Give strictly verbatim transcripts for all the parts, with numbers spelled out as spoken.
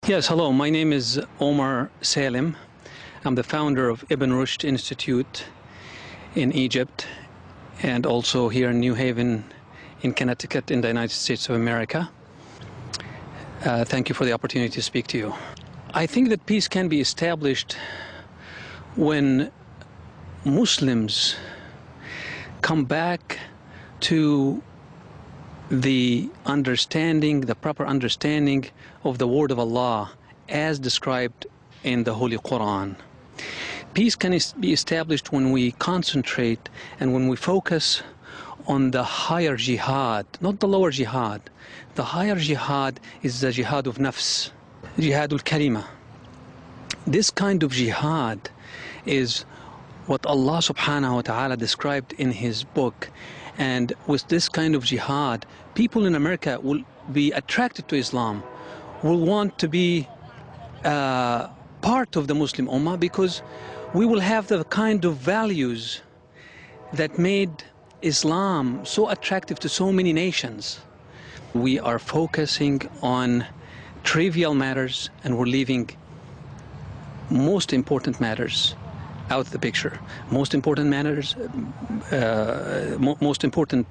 Yes, hello. My name is Omar Salim. I'm the founder of Ibn Rushd Institute in Egypt and also here in New Haven in Connecticut in the United States of America. Uh, thank you for the opportunity to speak to you. I think that peace can be established when Muslims come back to the understanding, the proper understanding of the word of Allah as described in the Holy Quran. Peace can be established when we concentrate and when we focus on the higher jihad, not the lower jihad. The higher jihad is the jihad of nafs, jihad al-kalima. This kind of jihad is what Allah subhanahu wa ta'ala described in His book. And with this kind of jihad, people in America will be attracted to Islam, will want to be uh, part of the Muslim Ummah, because we will have the kind of values that made Islam so attractive to so many nations. We are focusing on trivial matters and we're leaving most important matters out of the picture. Most important matters, uh, mo most important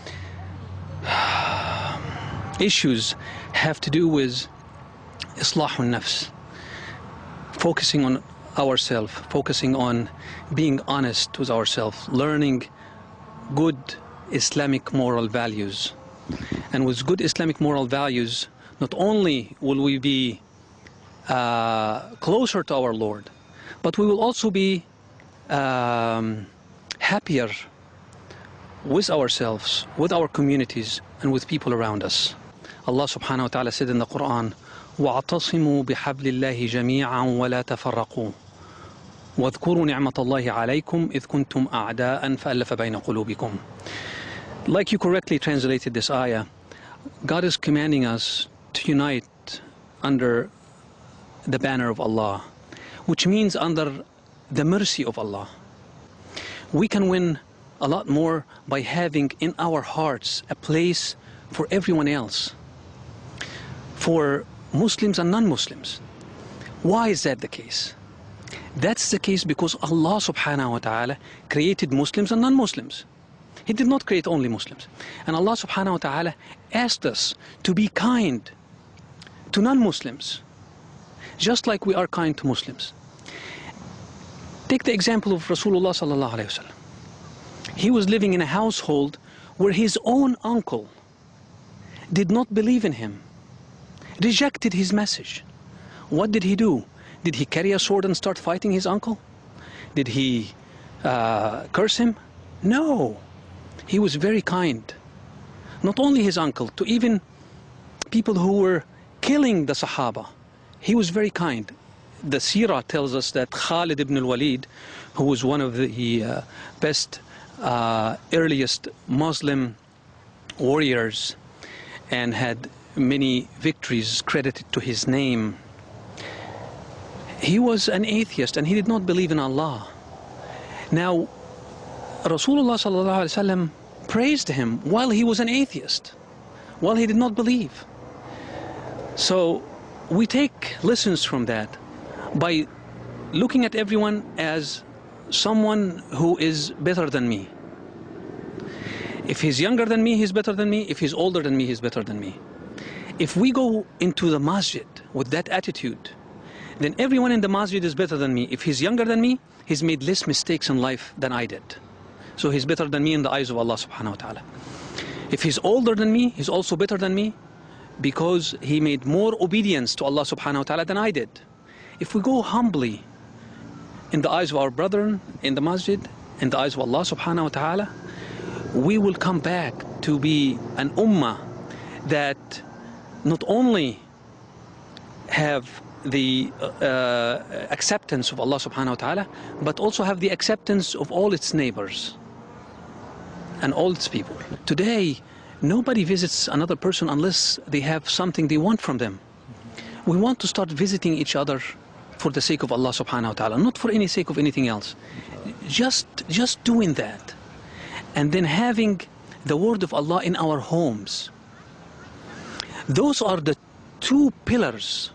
issues have to do with Islahun Nafs, focusing on ourselves, focusing on being honest with ourselves, learning good Islamic moral values. And with good Islamic moral values, not only will we be uh, closer to our Lord, but we will also be um, happier with ourselves, with our communities, and with people around us. Allah subhanahu wa ta'ala said in the Quran, وَاعْتَصِمُوا بِحَبْلِ اللَّهِ جَمِيعًا وَلَا تَفَرَّقُوا وَاذْكُرُوا نِعْمَةَ اللَّهِ عَلَيْكُمْ إِذْ كُنْتُمْ أَعْدَاءً فَأَلَّفَ بَيْنَ قُلُوبِكُمْ. Like you correctly translated this ayah, God is commanding us to unite under the banner of Allah, which means under the mercy of Allah. We can win a lot more by having in our hearts a place for everyone else, for Muslims and non-Muslims. Why is that the case? That's the case because Allah subhanahu wa ta'ala created Muslims and non-Muslims. He did not create only Muslims. And Allah subhanahu wa ta'ala asked us to be kind to non-Muslims, just like we are kind to Muslims. Take the example of Rasulullah sallallahu alayhi wa sallam. He was living in a household where his own uncle did not believe in him, rejected his message. What did he do? Did he carry a sword and start fighting his uncle? Did he uh, curse him? No. He was very kind. Not only his uncle, to even people who were killing the Sahaba. He was very kind. The Seerah tells us that Khalid ibn al-Walid, who was one of the uh, best, uh, earliest Muslim warriors and had many victories credited to his name, he was an atheist and he did not believe in Allah. Now, Rasulullah sallallahu alaihi wasallam praised him while he was an atheist, while he did not believe. So we take lessons from that by looking at everyone as someone who is better than me. If he's younger than me, he's better than me. If he's older than me, he's better than me. If we go into the masjid with that attitude, then everyone in the masjid is better than me. If he's younger than me, he's made less mistakes in life than I did. So he's better than me in the eyes of Allah subhanahu wa ta'ala. If he's older than me, he's also better than me because he made more obedience to Allah subhanahu wa ta'ala than I did. If we go humbly in the eyes of our brethren in the masjid, in the eyes of Allah subhanahu wa ta'ala, we will come back to be an ummah that not only have the uh, acceptance of Allah subhanahu wa ta'ala, but also have the acceptance of all its neighbors and all its people. Today, nobody visits another person unless they have something they want from them. We want to start visiting each other for the sake of Allah subhanahu wa ta'ala, not for any sake of anything else. Just, just doing that, and then having the word of Allah in our homes. Those are the two pillars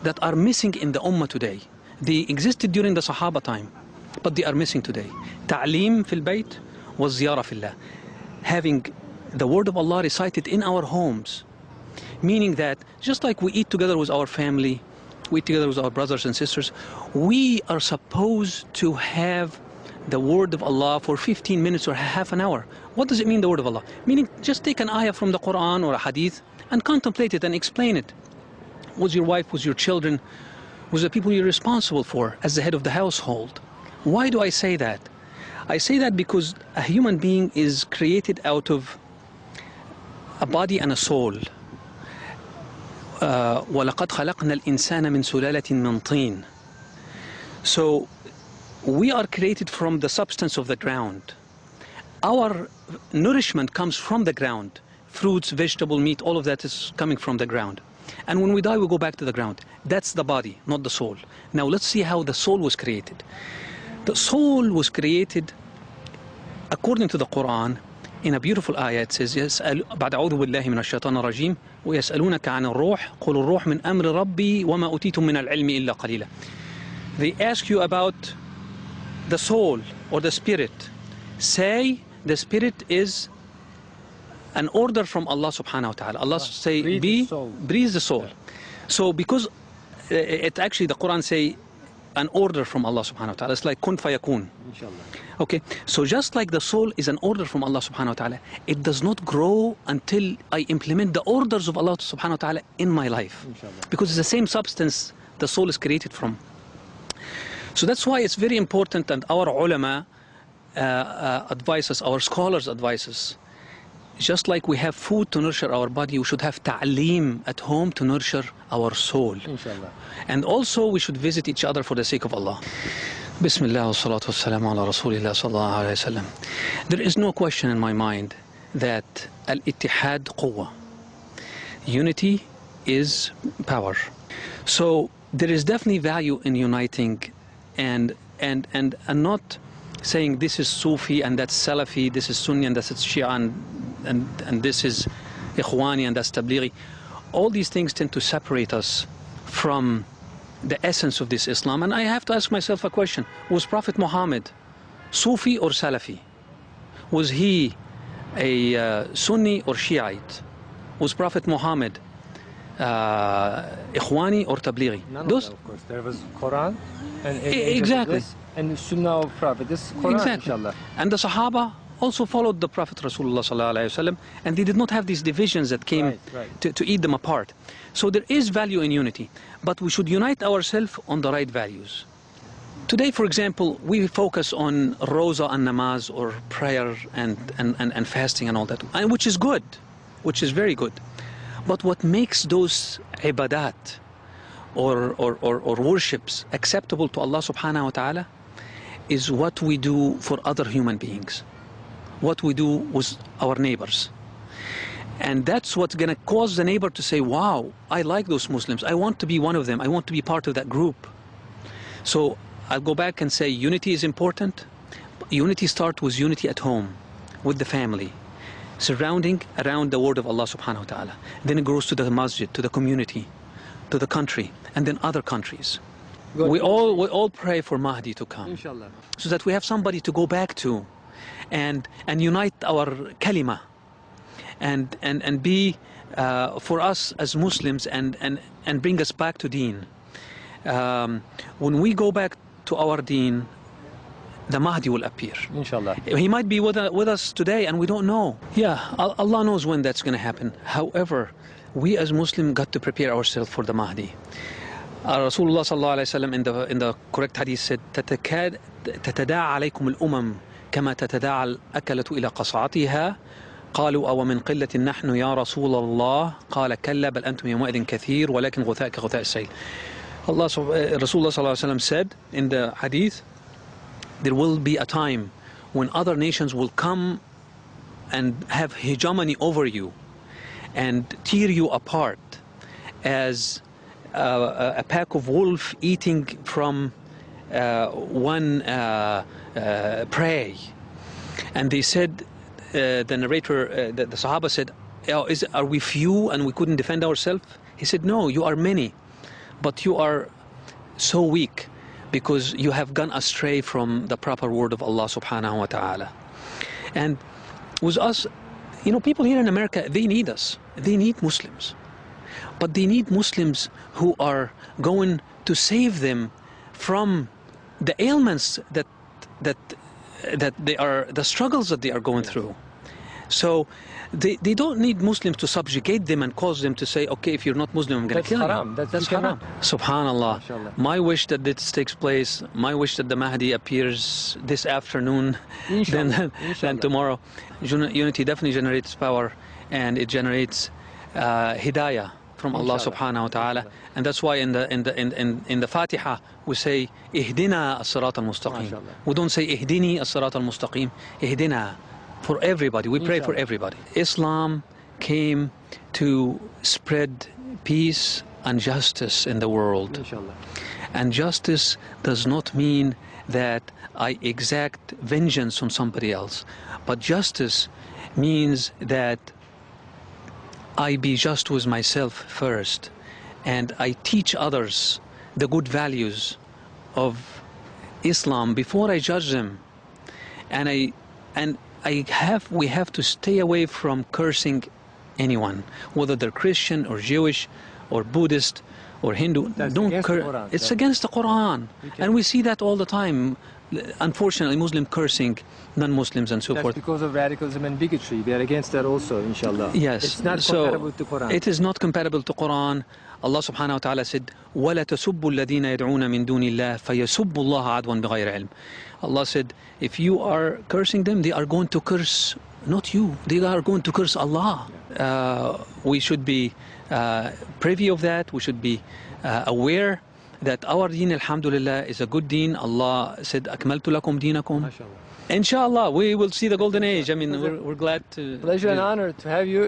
that are missing in the Ummah today. They existed during the Sahaba time, but they are missing today. Ta'aleem fil bayt was ziyara fillah. Having the word of Allah recited in our homes, meaning that just like we eat together with our family, we eat together with our brothers and sisters, we are supposed to have the word of Allah for fifteen minutes or half an hour. What does it mean, the word of Allah? Meaning, just take an ayah from the Quran or a hadith and contemplate it and explain it with your wife, with your children, with the people you're responsible for as the head of the household. Why do I say that? I say that because a human being is created out of a body and a soul. Uh, وَلَقَدْ خَلَقْنَا الْإِنسَانَ مِنْ سُلَالَةٍ مِنْ طِينٍ. So we are created from the substance of the ground. Our nourishment comes from the ground. Fruits, vegetable, meat, all of that is coming from the ground. And when we die, we go back to the ground. That's the body, not the soul. Now let's see how the soul was created. The soul was created according to the Quran in a beautiful ayah. It says, يسأل بعد أعوذ بالله من الشيطان الرجيم ويسألونك عن الروح قل الروح من أمر ربي وما أوتيتم من العلم إلا قليلا. They ask you about the soul or the spirit. Say the spirit is an order from Allah subhanahu wa ta'ala. Allah say, breathe be, the soul. breathe the soul. So because it actually, the Quran say an order from Allah subhanahu wa ta'ala. It's like kun fayakun. Inshallah. Okay, so just like the soul is an order from Allah subhanahu wa ta'ala, it does not grow until I implement the orders of Allah subhanahu wa ta'ala in my life. Inshallah. Because it's the same substance the soul is created from. So that's why it's very important, and our ulama uh, uh, advise us, our scholars advise us, just like we have food to nurture our body, we should have ta'aleem at home to nurture our soul. Inshallah. And also we should visit each other for the sake of Allah. Bismillah wa salatu wa salamu ala rasulillah sallallahu alayhi wa sallam. There is no question in my mind that al-ittihad quwwa. Unity is power. So there is definitely value in uniting and and and and not saying this is Sufi and that's Salafi, this is Sunni and that's Shia and and, and this is Ikhwani and that's Tablighi. All these things tend to separate us from the essence of this Islam. And I have to ask myself a question: was Prophet Muhammad Sufi or Salafi? Was he a uh, Sunni or Shiite? Was Prophet Muhammad uh, Ikhwani or Tablighi? None Those, of that, of course. There was Quran and, and E- exactly. this, and Sunnah of Prophet. This is Quran, exactly. inshallah. And the Sahaba also followed the Prophet Rasulullah sallallahu alaihi wasallam, and they did not have these divisions that came Right, right. To, to eat them apart. So there is value in unity, but we should unite ourselves on the right values. Today, for example, we focus on roza and namaz, or prayer and, and, and, and fasting and all that, and which is good, which is very good. But what makes those ibadat or, or, or, or worships acceptable to Allah subhanahu wa ta'ala is what we do for other human beings, what we do with our neighbors. And that's what's going to cause the neighbor to say, wow, I like those Muslims, I want to be one of them, I want to be part of that group. So I'll go back and say unity is important. Unity starts with unity at home, with the family, surrounding around the word of Allah subhanahu wa ta'ala. Then it grows to the masjid, to the community, to the country, and then other countries. Good. We all, we all pray for Mahdi to come, Inshallah. so that we have somebody to go back to and, and unite our kalima and, and, and be uh, for us as Muslims and, and, and bring us back to deen. Um, when we go back to our deen, the Mahdi will appear. Inshallah. He might be with, uh, with us today and we don't know. Yeah, Al- Allah knows when that's going to happen. However, we as Muslims got to prepare ourselves for the Mahdi. Uh, Rasulullah sallallahu alayhi wa sallam in the, in the correct hadith said, تتكاد تتداعى عليكم الأمم كما تتداعى الأكلة إلى قصعتها قالوا أو من قلة نحن يا رسول الله قال كلا بل أنتم يومئذ كثير ولكن غثاء كغثاء السيل. Allah, Rasulullah sallallahu alayhi wa sallam said in the hadith, there will be a time when other nations will come and have hegemony over you and tear you apart as uh, a pack of wolves eating from uh, one uh, uh, prey. And they said, uh, the narrator, uh, the, the Sahaba said, oh, is, are we few and we couldn't defend ourselves? He said, no, you are many. but you are so weak because you have gone astray from the proper word of Allah subhanahu wa ta'ala. And with us, you know, people here in America, they need us. They need Muslims. But they need Muslims who are going to save them from the ailments that that that they are, the struggles that they are going through. So they, they don't need Muslims to subjugate them and cause them to say, okay, if you're not Muslim, I'm going to kill haram. you. That's That's haram. Subhanallah. MashaAllah. My wish that this takes place, my wish that the Mahdi appears this afternoon than, than Inshallah. tomorrow. Unity definitely generates power, and it generates uh, hidayah from Allah Inshallah. subhanahu wa ta'ala. Inshallah. And that's why in the in the in, in, in the Fatiha we say ihdina as-sirat al-mustaqim. MashaAllah. We don't say ihdini as-sirat al-mustaqim. Ihdina, for everybody. We pray for Inshallah. everybody. Islam came to spread peace and justice in the world. Inshallah. And justice does not mean that I exact vengeance on somebody else, but justice means that I be just with myself first, and I teach others the good values of Islam before I judge them. And I and I have we have to stay away from cursing anyone, whether they're Christian or Jewish or Buddhist or Hindu. That's Don't against the cur- Quran. It's That- against the Quran, We can- and we see that all the time. Unfortunately, Muslim cursing non-Muslims and so That's forth. because of radicalism and bigotry. We are against that also, inshallah. Yes. It's not so compatible to Quran. It is not compatible to Quran. Allah subhanahu wa ta'ala said, وَلَا تَسُبُّوا الَّذِينَ يَدْعُونَ مِن دُونِ اللَّهِ فَيَسُبُّوا اللَّهَ عَدْوًا بِغَيْرِ عِلْمٍ. Allah said, if you are cursing them, they are going to curse not you. They are going to curse Allah. Uh, we should be uh, privy of that. We should be uh, aware that our deen, alhamdulillah, is a good deen. Allah said, أَكْمَلْتُ لَكُمْ دِينَكُمْ. MashaAllah. Inshallah, we will see the golden age. I mean, we're, we're glad to... Pleasure and honor to have you